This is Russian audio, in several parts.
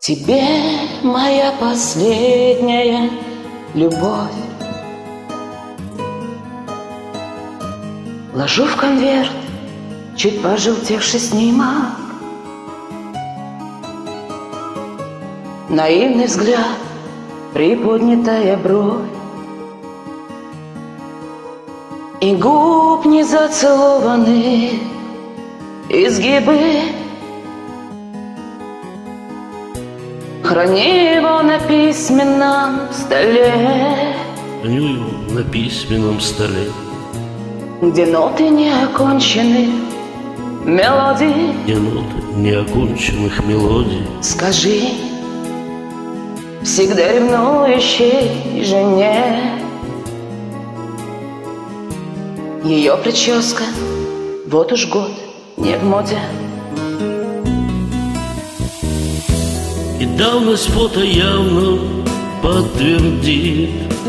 Тебе моя последняя любовь. Ложу в конверт чуть пожелтевший снимок. Наивный взгляд, приподнятая бровь, и губ не зацелованные изгибы. Храни его на письменном столе. Храню его на письменном столе, где ноты неоконченных мелодий. где ноты неоконченных мелодий. Скажи всегда ревнующей жене, ее прическа вот уж год не в моде. И давность фото явно подтвердит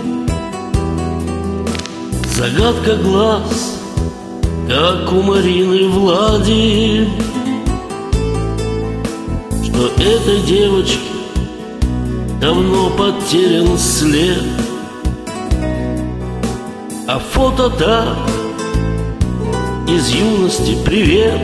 загадка глаз, как у Марины Влади, что этой девочке давно потерян след. А фото так, из юности привет.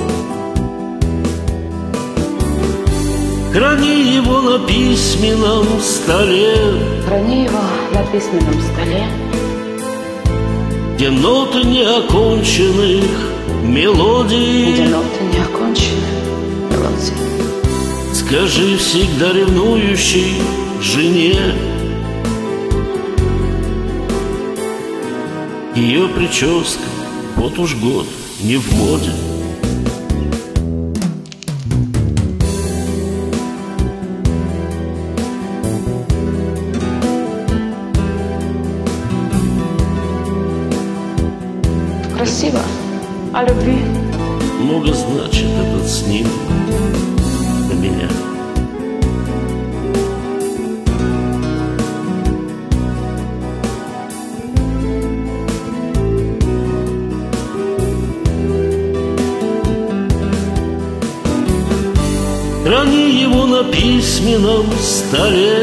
Храни его на письменном столе, Храни его на письменном столе, где ноты неоконченных мелодий. где ноты неоконченных мелодий. Скажи всегда ревнующей жене, ее прическа вот уж год не в моде. Красиво о любви. Много значит этот снимок для меня. Храни его на письменном столе,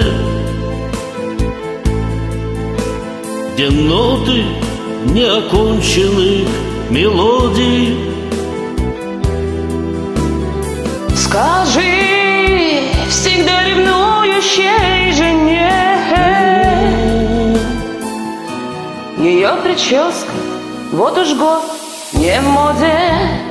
где ноты неоконченных мелодий. Скажи всегда ревнующей жене, ее прическа вот уж год не в моде.